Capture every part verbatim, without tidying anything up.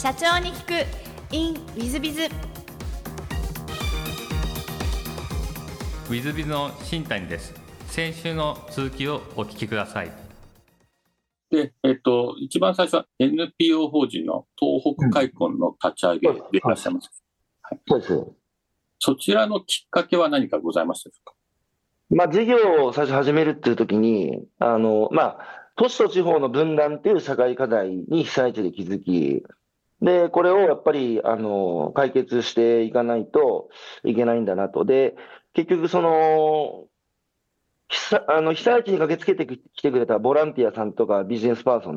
社長に聞く in ウィズビズ。 ウィズビズの新谷です。先週の続きをお聞きください。 で、えっと、一番最初は エヌピーオー 法人の東北開墾の立ち上げでいらっしゃいます。 うん、そうです、はい、 そちらのきっかけは何かございましたでしょうか。 まあ、事業を最初始めるっていうときに、あの、まあ、都市と地方の分断っていう社会課題に被災地で気づき、で、これをやっぱり、あの、解決していかないといけないんだなと。で、結局その、被災あの被災地に駆けつけてきてくれたボランティアさんとかビジネスパーソンって、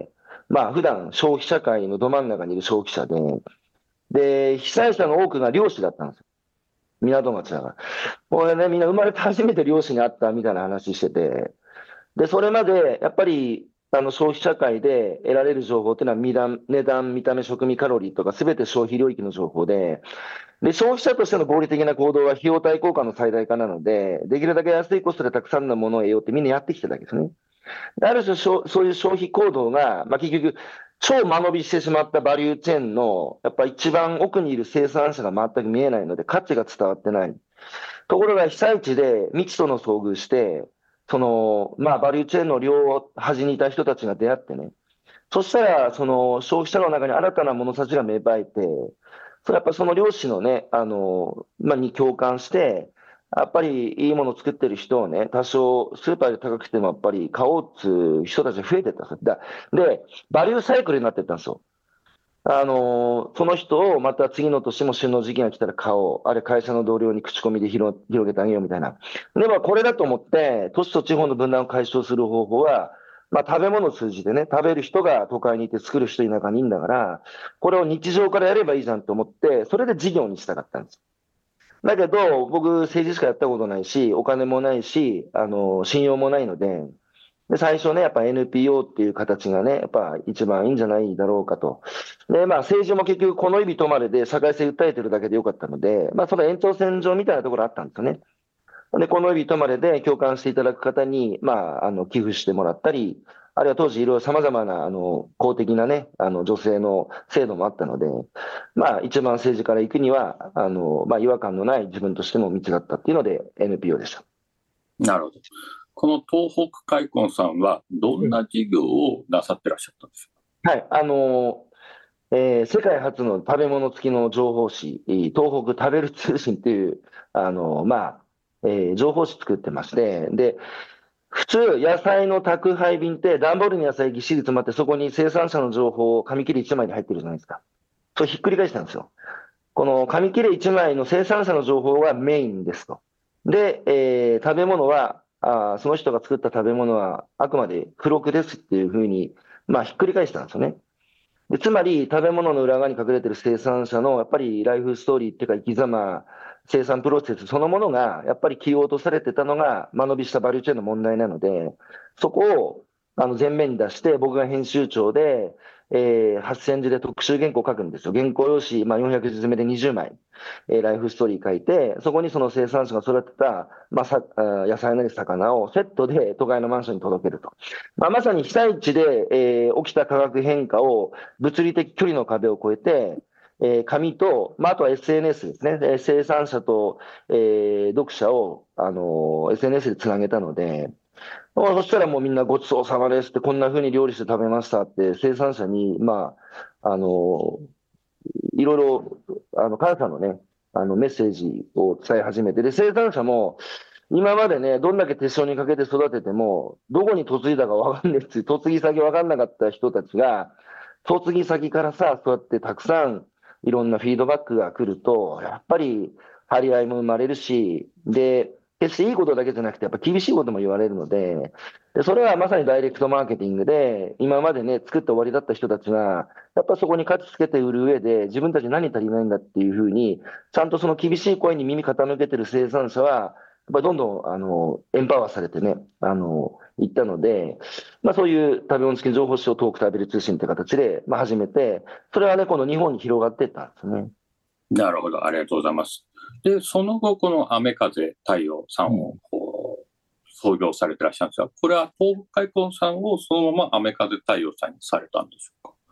まあ、普段消費社会のど真ん中にいる消費者で、で、被災者の多くが漁師だったんですよ。港町だから。これね、みんな生まれて初めて漁師に会ったみたいな話してて、で、それまでやっぱりあの消費社会で得られる情報っていうのは値段、値段、見た目、食味、カロリーとかすべて消費領域の情報で、で、消費者としての合理的な行動は費用対効果の最大化なので、できるだけ安いコストでたくさんのものを得ようってみんなやってきてたわけですね。ある種、そういう消費行動が、まあ、結局、超間延びしてしまったバリューチェーンの、やっぱ一番奥にいる生産者が全く見えないので、価値が伝わってない。ところが被災地で未知との遭遇して、その、まあ、バリューチェーンの両端にいた人たちが出会ってね、そしたら、その消費者の中に新たな物差しが芽生えて、それやっぱりその漁師のね、あの、まあ、に共感して、やっぱりいいものを作ってる人をね、多少スーパーで高くてもやっぱり買おうっていう人たちが増えてったんですよ。で、バリューサイクルになっていったんですよ。あの、その人をまた次の年も旬の時期が来たら買おう。あれ会社の同僚に口コミで広広げてあげようみたいな。でもこれだと思って、都市と地方の分断を解消する方法は、まあ食べ物を通じてね、食べる人が都会にいて作る人田舎にいるんだから、これを日常からやればいいじゃんと思って、それで事業にしたかったんです。だけど、僕、政治しかやったことないし、お金もないし、あの、信用もないので、で、最初ね、やっぱ エヌピーオー っていう形がね、やっぱ一番いいんじゃないだろうかと。で、まあ政治も結局この指止まれで社会性訴えてるだけでよかったので、まあその延長線上みたいなところあったんですよね。で、この指止まれで共感していただく方に、まあ、あの、寄付してもらったり、あるいは当時いろいろ様々な、あの、公的なね、あの、女性の制度もあったので、まあ、一番政治から行くには、あの、まあ、違和感のない自分としても道があったっていうので、エヌピーオー でした。 なるほど。この東北開墾さんは、どんな事業をなさってらっしゃったんですか。はい、あの、えー世界初の食べ物付きの情報誌、東北食べる通信っていう、あの、まあ、えー情報誌作ってまして、で、普通、野菜の宅配便って段ボールに野菜ぎっしり詰まって、そこに生産者の情報を紙切れいちまいで入ってるじゃないですか。それひっくり返したんですよ。この紙切れいちまいの生産者の情報がメインですと。で、えー食べ物は、あその人が作った食べ物はあくまで付録ですっていうふうに、まあ、ひっくり返したんですよね。でつまり、食べ物の裏側に隠れている生産者のやっぱりライフストーリーっていうか生き様、生産プロセスそのものがやっぱり切り落とされてたのが間延びしたバリューチェーンの問題なので、そこをあの前面に出して、僕が編集長で、えー、はっせんじで特集原稿を書くんですよ。原稿用紙、まあ、よんひゃくじ詰めでにじゅうまい、えー、ライフストーリー書いて、そこにその生産者が育てた、まあ、さ野菜なり魚をセットで都会のマンションに届けると。まあ、まさに被災地で、えー起きた化学変化を物理的距離の壁を越えて、えー紙と、まあ、あとは エスエヌエス ですね。えー生産者と、えー読者を、あのー エスエヌエス でつなげたので、まあそしたらもうみんなごちそうさまですって、こんな風に料理して食べましたって、生産者に、まあ、あのいろいろ、あの、感謝のね、あの、メッセージを伝え始めて、で、生産者も、今までね、どんだけ手塩にかけて育てても、どこに嫁いだかわかんないっていう、嫁ぎ先わかんなかった人たちが、嫁ぎ先からさ、そうやってたくさんいろんなフィードバックが来ると、やっぱり張り合いも生まれるし、で、決していいことだけじゃなくて、やっぱ厳しいことも言われるので、でそれはまさにダイレクトマーケティングで、今までね、作って終わりだった人たちが、やっぱそこに価値つけて売る上で、自分たち何足りないんだっていうふうに、ちゃんとその厳しい声に耳傾けてる生産者は、やっぱりどんどん、あの、エンパワーされてね、あの、いったので、まあそういう食べ物付き情報誌を遠く食べる通信って形で、まあ始めて、それはね、この日本に広がっていったんですね。 なるほど、ありがとうございます。で、その後、この雨風太陽さんをこう創業されてらっしゃるんですが、これは東北開墾さんをそのまま雨風太陽さんにされたんでしょうか。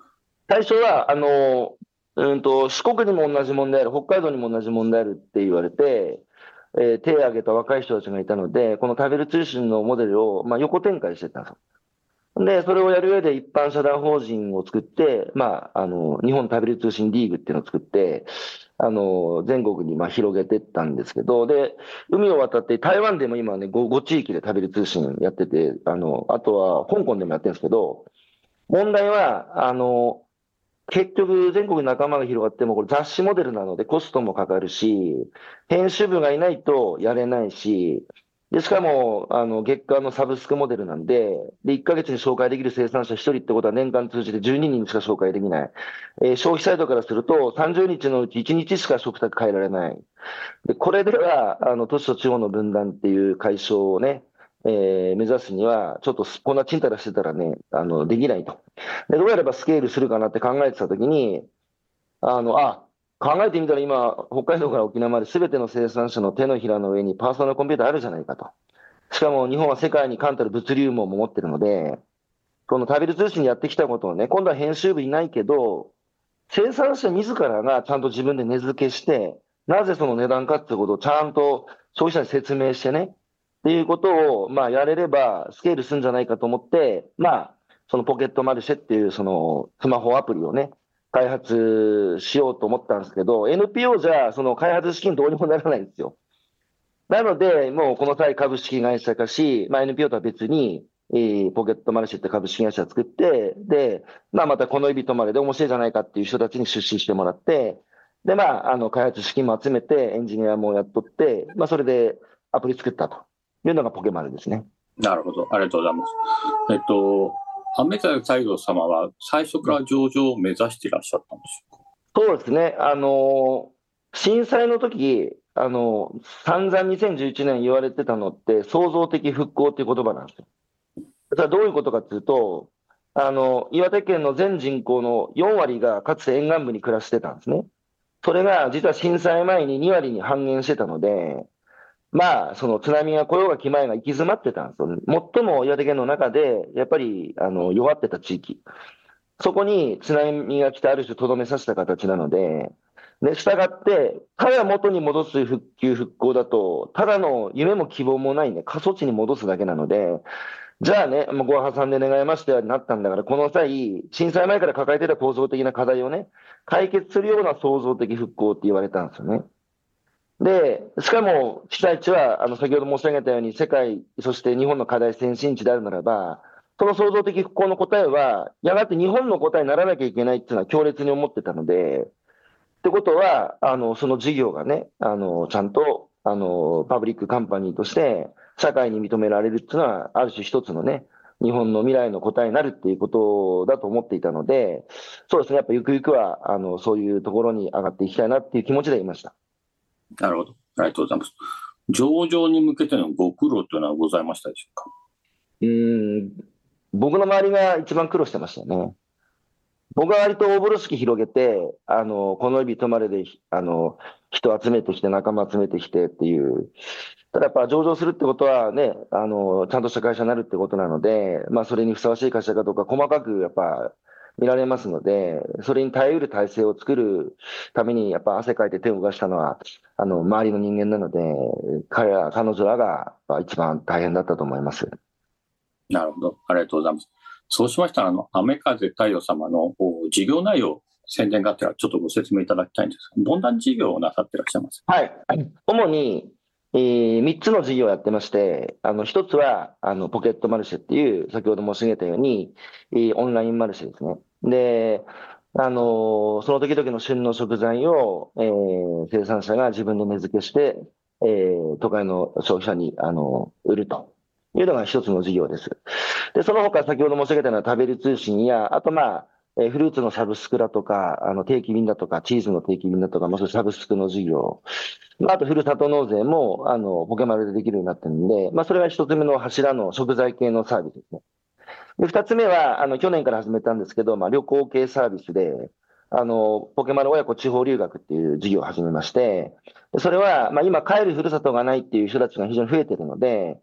最初は、あの、うんと、四国にも同じ問題ある、北海道にも同じ問題あるって言われて、えー手を挙げた若い人たちがいたので、この食べる通信のモデルを、まあ、横展開してたんですよ。で、それをやる上で一般社団法人を作って、まあ、あの、日本食べる通信リーグっていうのを作って、あの、全国にまあ広げてったんですけど、で、海を渡って台湾でも今ね、ご、ご地域で食べる通信やってて、あの、あとは香港でもやってるんですけど、問題は、あの、結局全国に仲間が広がっても、これ雑誌モデルなのでコストもかかるし、編集部がいないとやれないし、で、しかも、あの、月間のサブスクモデルなんで、で、いっかげつに紹介できる生産者ひとりってことは年間通じてじゅうににんしか紹介できない。えー消費サイトからするとさんじゅうにちのうちいちにちしか食卓変えられない。で、これでは、あの、都市と地方の分断っていう解消をね、えー目指すには、ちょっとこんなちんたらしてたらね、あの、できないと。で、どうやればスケールするかなって考えてたときに、あの、あ、考えてみたら今、北海道から沖縄まで全ての生産者の手のひらの上にパーソナルコンピューターあるじゃないかと。しかも日本は世界に冠たる物流網も持ってるので、この食べる通信でやってきたことをね、今度は編集部いないけど、生産者自らがちゃんと自分で値付けして、なぜその値段かっていうことをちゃんと消費者に説明してね、っていうことを、まあ、やれればスケールするんじゃないかと思って、まあ、そのポケットマルシェっていうそのスマホアプリをね、開発しようと思ったんですけど、エヌピーオー じゃその開発資金どうにもならないんですよ。なので、もうこの際株式会社化し、まあ、エヌピーオー とは別に、えーポケットマルシェって株式会社を作って、で、まあ、またこの指とまでで面白いじゃないかっていう人たちに出資してもらって、で、まあ、あの、開発資金も集めて、エンジニアもやっとって、まあ、それでアプリ作ったというのがポケマルですね。 なるほど。ありがとうございます。えっと、雨風太陽様は最初から上場を目指していらっしゃったんでしょうか。 そうですね。あのー震災の時、あのー散々にせんじゅういちねん言われてたのって、創造的復興っていう言葉なんですよ。それはどういうことかというと、あの、岩手県の全人口のよんわりがかつて沿岸部に暮らしてたんですね。それが実は震災前ににわりに半減してたので、まあ、その津波が来ようが来まいが行き詰まってたんですよね。最も岩手県の中で、やっぱり、あの、弱ってた地域。そこに津波が来てある種とどめさせた形なので、で、従って、ただ元に戻す復旧復興だと、ただの夢も希望もないね、過疎地に戻すだけなので、じゃあね、もうご破産で願いましてになったんだから、この際、震災前から抱えてた構造的な課題をね、解決するような創造的復興って言われたんですよね。で、しかも被災地は、あの、先ほど申し上げたように、世界、そして日本の課題先進地であるならば、その創造的復興の答えは、やがて日本の答えにならなきゃいけないっていうのは強烈に思ってたので、ってことは、あの、その事業がね、あの、ちゃんと、あの、パブリックカンパニーとして、社会に認められるっていうのは、ある種一つのね、日本の未来の答えになるっていうことだと思っていたので、そうですね、やっぱゆくゆくは、あの、そういうところに上がっていきたいなっていう気持ちでいました。 なるほど。ありがとうございます。上場に向けてのご苦労というのはございましたでしょうか。 うーん、僕の周りが一番苦労してましたね。僕は割と大風呂敷広げて、あの、この指止まれで、あの、人集めてきて、仲間集めてきてっていう。ただやっぱ上場するってことはね、あの、ちゃんとした会社になるってことなので、まあそれにふさわしい会社かどうか細かくやっぱ見られますので、それに耐えうる体制を作るためにやっぱ汗かいて手を動かしたのは、あの、周りの人間なので、彼ら、彼女らがまあ一番大変だったと思います。 なるほど。ありがとうございます。そうしましたら、あの、雨風太陽様のお事業内容、宣伝があったらちょっとご説明いただきたいんですが、どんな事業をなさっていらっしゃいますか。 はい。主に、えー、みっつの事業をやってまして、あの、ひとつは、あの、ポケットマルシェっていう、先ほど申し上げたように、えーオンラインマルシェですね。で、あのーその時々の旬の食材を、えー生産者が自分で値付けして、えー都会の消費者に、あの売るというのが一つの事業です。で、その他、先ほど申し上げたような食べる通信や、あと、まあ、えーフルーツのサブスクだとか、あの定期便だとか、チーズの定期便だとか、まあ、そういうサブスクの事業。まあ、あと、ふるさと納税も、あの、ポケマルでできるようになってるんで、まあ、それが一つ目の柱の食材系のサービスですね。で、二つ目は、あの、去年から始めたんですけど、まあ、旅行系サービスで、あの、ポケマル親子地方留学っていう事業を始めまして、それは、まあ、今帰るふるさとがないっていう人たちが非常に増えてるので、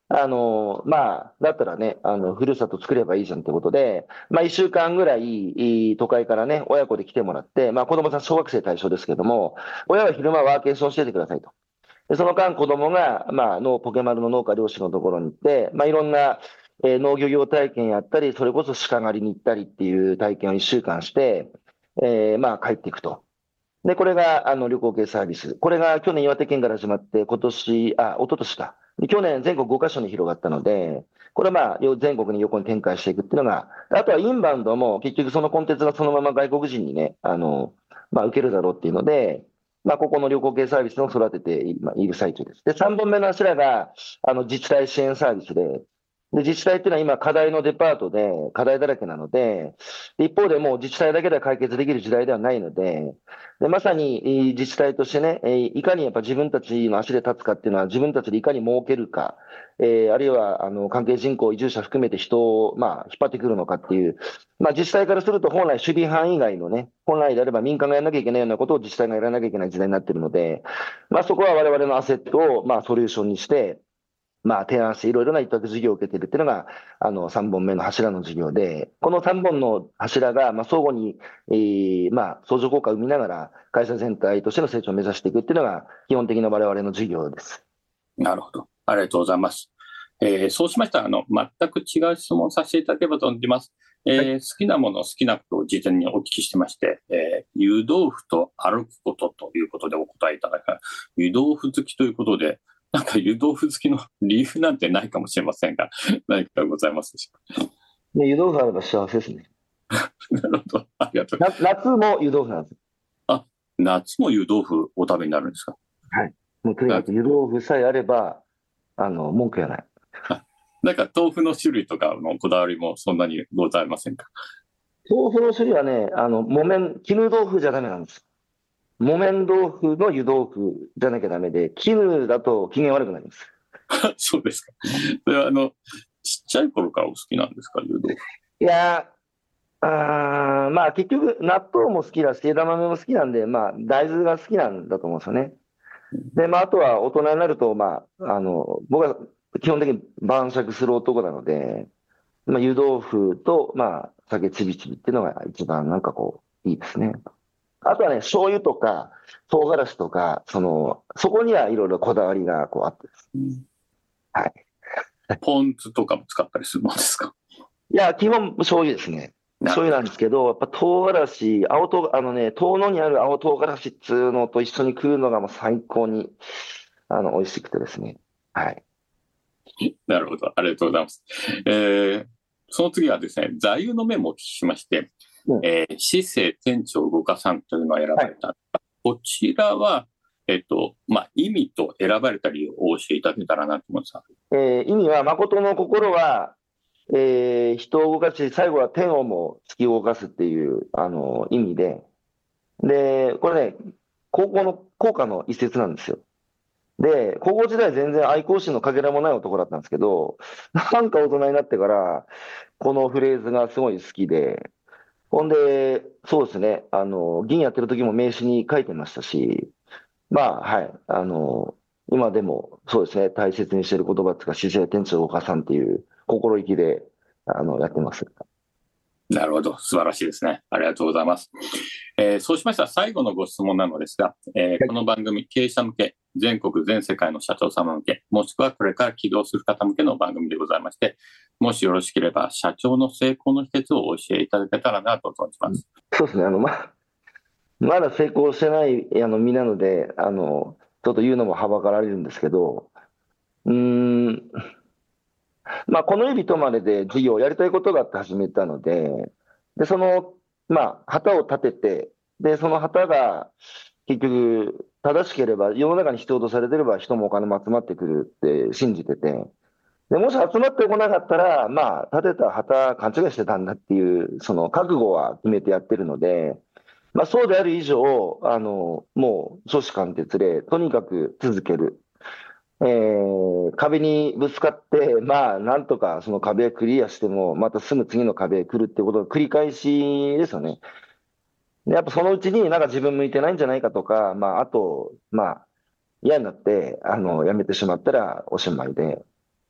あの、まあ、だったらね、あの、ふるさと作ればいいじゃんってことで、まあ、一週間ぐらい、いい都会からね、親子で来てもらって、まあ、子供さん小学生対象ですけども、親は昼間ワーケーションしててくださいと。で、その間、子供が、まあ、のポケマルの農家漁師のところに行って、まあ、いろんな、えー農業業体験やったり、それこそ鹿狩りに行ったりっていう体験を一週間して、えーまあ、帰っていくと。で、これが、あの、旅行系サービス。これが去年岩手県から始まって、今年、あ、一昨年か。で去年全国ごカ所に広がったので、これはまあ、よ全国に横に展開していくっていうのが、あとはインバウンドも結局そのコンテンツがそのまま外国人にね、あの、まあ、受けるだろうっていうので、まあ、ここの旅行系サービスを育てて今いる最中です。で、さんぼんめの柱が、あの、自治体支援サービスで、で、自治体っていうのは今課題のデパートで課題だらけなので、で一方でもう自治体だけでは解決できる時代ではないので、で、まさにえー自治体としてね、えーいかにやっぱ自分たちの足で立つかっていうのは自分たちでいかに儲けるか、えーあるいはあの関係人口、移住者含めて人を、まあ、引っ張ってくるのかっていう、まあ、自治体からすると本来守備範囲外のね、本来であれば民間がやらなきゃいけないようなことを自治体がやらなきゃいけない時代になっているので、まあ、そこは我々のアセットを、まあ、ソリューションにして、まあ、提案していろいろな委託事業を受けているっていうのが、あの、さんぼんめの柱の事業で、このさんぼんの柱が、まあ、相互に、えーまあ、相乗効果を生みながら、会社全体としての成長を目指していくっていうのが、基本的な我々の事業です。 なるほど。ありがとうございます。えーそうしましたら、あの、全く違う質問をさせていただければと思います。えーは好きなもの、好きなことを事前にお聞きしてまして、えー湯豆腐と歩くことということでお答えいただいた。湯豆腐好きということで、なんか湯豆腐好きの理由なんてないかもしれませんが、何かございますでしょで、湯豆腐あれば幸せですね。 うか。なるほど。ありがとう。 な夏も湯豆腐なんです。 あ、夏も湯豆腐お食べになるんですか？ はい。もうとにかく湯豆腐さえあれば、あの、文句やない。 なんか豆腐の種類とかのこだわりもそんなにございませんか？ 豆腐の種類はね、あの、木綿、絹豆腐じゃダメなんです。木綿豆腐の湯豆腐じゃなきゃダメで、絹だと機嫌悪くなります。 そうですか。それはあの、ちっちゃい頃からお好きなんですか、湯豆腐。 いやー、あーまあ結局、納豆も好きだし、枝豆も好きなんで、まあ大豆が好きなんだと思うんですよね。で、まああとは大人になると、まあ、あの、僕は基本的に晩酌する男なので、まあ湯豆腐と、まあ酒ちびちびっていうのが一番なんかこう、いいですね。あとはね、醤油とか唐辛子とか、その、そこにはいろいろこだわりがこうあってですね。はい。 ポン酢とかも使ったりするもんですか？ いや、基本醤油ですね。 な醤油なんですけど、やっぱ唐辛子、青唐、あのね、遠野にある青唐辛子っつうのと一緒に食うのがもう最高に、あの、美味しくてですね。はい。 なるほど。ありがとうございます。えーその次はですね、座右の銘もお聞きしまして、 うんえー、市政店長動かさんというのを選ばれた。こちらは、えっと、まあ、意味と選ばれた理由をお教えいただけたらなと思います。 えー意味は、誠の心は、えー人を動かし、最後は天をも突き動かすっていう、あの、意味で、で、これね、高校の校歌の一節なんですよ。で、高校時代全然愛好心のかけらもない男だったんですけど、なんか大人になってから、このフレーズがすごい好きで、ほんで、そうですね、あの、銀やってる時も名刺に書いてましたし、まあ、はい、あの、今でもそうですね、大切にしている言葉っていうか、姿勢店長岡さんっていう心意気で、あの、やってます。 なるほど。素晴らしいですね。ありがとうございます。えーそうしましたら最後のご質問なのですが、えーこの番組、経営者向け、全国全世界の社長様向け、もしくはこれから起業する方向けの番組でございまして、もしよろしければ社長の成功の秘訣をお教えいただけたらなと存じます。 そうですね、あの、ま、まだ成功してないあの身なので、あの、ちょっと言うのもはばかられるんですけど、うーん、まあ、この指とまでで事業をやりたいことがあって始めたので、で、その、まあ、旗を立てて、で、その旗が結局正しければ、世の中に必要とされてれば人もお金も集まってくるって信じてて、で、もし集まってこなかったら、まあ、立てた旗勘違いしてたんだっていう、その覚悟は決めてやってるので、まあ、そうである以上、あの、もう、初志貫徹で、とにかく続ける。えー壁にぶつかって、まあ、なんとかその壁をクリアしても、またすぐ次の壁へ来るっていうことの繰り返しですよね。で、やっぱそのうちになんか自分向いてないんじゃないかとか、まあ、あと、まあ、嫌になって、あの、やめてしまったらおしまいで。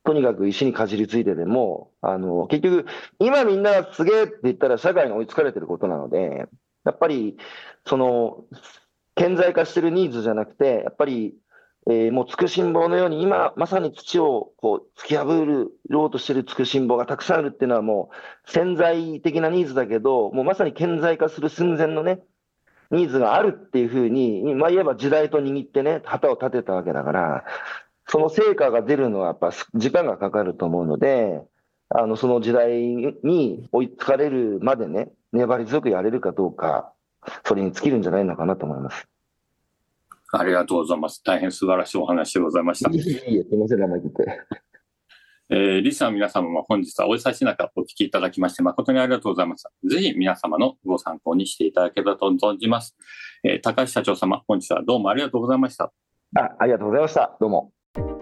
とにかく石にかじりついてでも、あの、結局、今みんなすげえって言ったら社会に追いつかれてることなので、やっぱり、その、顕在化してるニーズじゃなくて、やっぱり、えー、もうつくしんぼうのように、今まさに土をこう突き破ろうとしてるつくしんぼうがたくさんあるっていうのはもう潜在的なニーズだけど、もうまさに顕在化する寸前のね、ニーズがあるっていうふうに、まあ言えば時代と握ってね、旗を立てたわけだから、その成果が出るのはやっぱ時間がかかると思うので、あの、その時代に追いつかれるまでね、粘り強くやれるかどうか、それに尽きるんじゃないのかなと思います。 ありがとうございます。大変素晴らしいお話でございました。 いえいえ、すみません、生意気言って。 えー、リスナーの皆様も本日はお忙しい中お聞きいただきまして誠にありがとうございました。ぜひ皆様のご参考にしていただければと存じます。えー、高橋社長様、本日はどうもありがとうございました。 あ、ありがとうございました。どうも。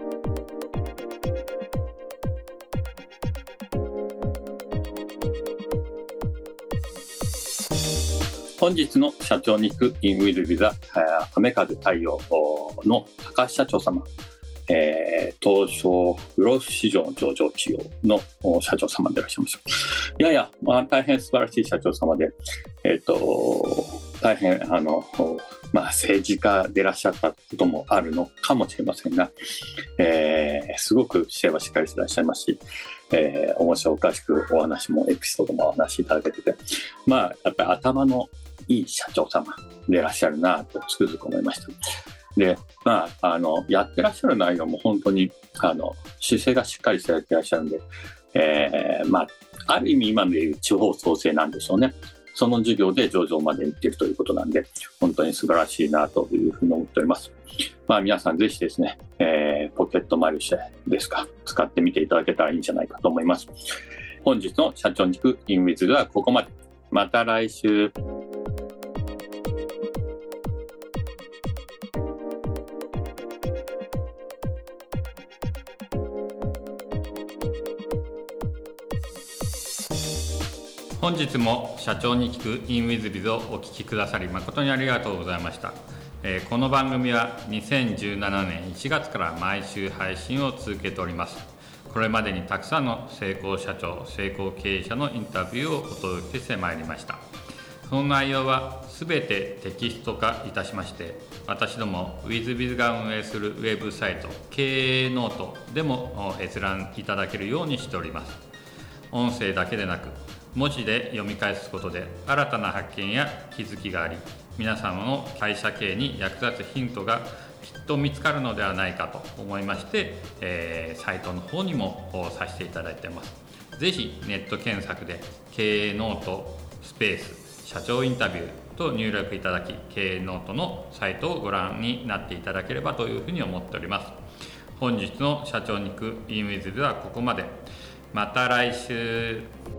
本日の社長に聞く In With Visa 雨風太陽の高橋社長様、えー、東証グロース市場上場企業の社長様でいらっしゃいます。いやいや、まあ、大変素晴らしい社長様で、えっと、大変、あの、まあ、政治家でいらっしゃったこともあるのかもしれませんが、えー、すごく姿勢はしっかりしていらっしゃいますし、えー、面白おかしくお話もエピソードもお話しいただけてて、まあ、やっぱり頭のいい社長様でいらっしゃるなとつくづく思いました。で、まあ、あの、やってらっしゃる内容も本当に、あの、姿勢がしっかりされていらっしゃるんで、えー、まあ、ある意味今でいう地方創生なんでしょうね。その授業で上場まで行っているということなんで、本当に素晴らしいなというふうに思っております。まあ、皆さんぜひですね、えー、ポケットマルシェですか、使ってみていただけたらいいんじゃないかと思います。本日の社長に聞く In With ではここまで。また来週。 本日も社長に聞く In With Biz をお聞きくださり誠にありがとうございました。えー、この番組はにせんじゅうななねんいちがつから毎週配信を続けております。これまでにたくさんの成功社長、成功経営者のインタビューをお届けしてまいりました。その内容はすべてテキスト化いたしまして、私ども WithBiz が運営するウェブサイト経営ノートでも閲覧いただけるようにしております。音声だけでなく文字で読み返すことで新たな発見や気づきがあり、皆様の会社経営に役立つヒントがきっと見つかるのではないかと思いまして、えー、サイトの方にもさせていただいています。ぜひネット検索で経営ノートスペース社長インタビューと入力いただき、経営ノートのサイトをご覧になっていただければというふうに思っております。本日の社長に聞く In With ではここまで。また来週。